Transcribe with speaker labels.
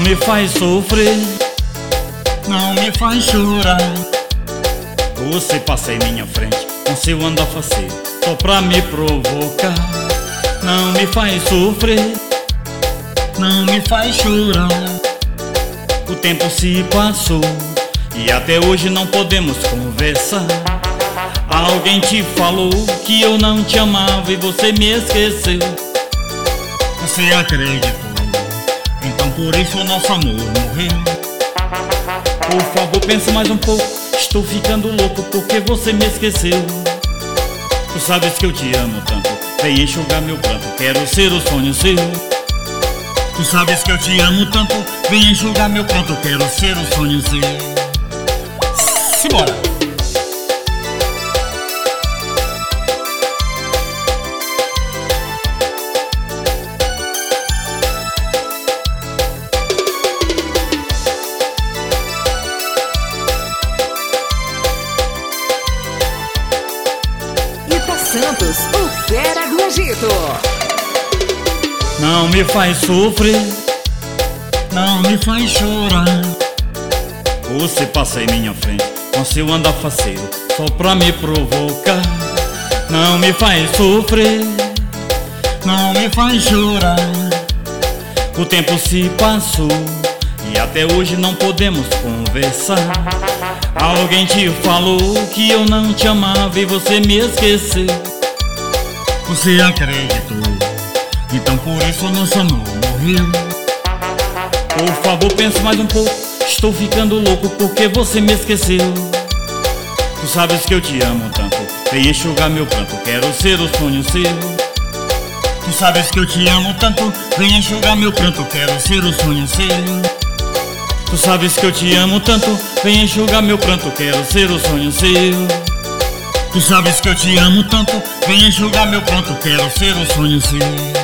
Speaker 1: me faz sofrer,
Speaker 2: não me faz chorar.
Speaker 1: Você passa em minha frente com seu andar faceiro, só pra me provocar. Não me faz sofrer,
Speaker 2: não me faz chorar.
Speaker 1: o tempo se passou e até hoje não podemos conversar. Alguém te falou que eu não te amava e você me esqueceu.
Speaker 2: Você acreditou, então por isso o nosso amor morreu.
Speaker 1: Por favor, pensa mais um pouco, estou ficando louco porque você me esqueceu. Tu sabes que eu te amo tanto, vem enxugar meu pranto, quero ser o sonho seu.
Speaker 2: Tu sabes que eu te amo tanto, vem enxugar meu pranto, quero ser o sonho seu. Simbora!
Speaker 3: Santos, o fera do Egito.
Speaker 1: Não me faz sofrer,
Speaker 2: não me faz chorar.
Speaker 1: você passa em minha frente com seu andar faceiro, só pra me provocar. Não me faz sofrer,
Speaker 2: não me faz chorar.
Speaker 1: o tempo se passou e até hoje não podemos conversar. Alguém te falou que eu não te amava e você me esqueceu.
Speaker 2: Você acreditou, então por isso o nosso amor morreu.
Speaker 1: Por favor, pense mais um pouco, estou ficando louco porque você me esqueceu. Tu sabes que eu te amo tanto, vem enxugar meu pranto, quero ser o sonho seu.
Speaker 2: Tu sabes que eu te amo tanto, vem enxugar meu pranto, quero ser o sonho seu.
Speaker 1: Tu sabes que eu te amo tanto, vem enxugar meu pranto, quero ser o sonho seu.
Speaker 2: Tu sabes que eu te amo tanto, vem enxugar meu pranto, quero ser o sonho seu.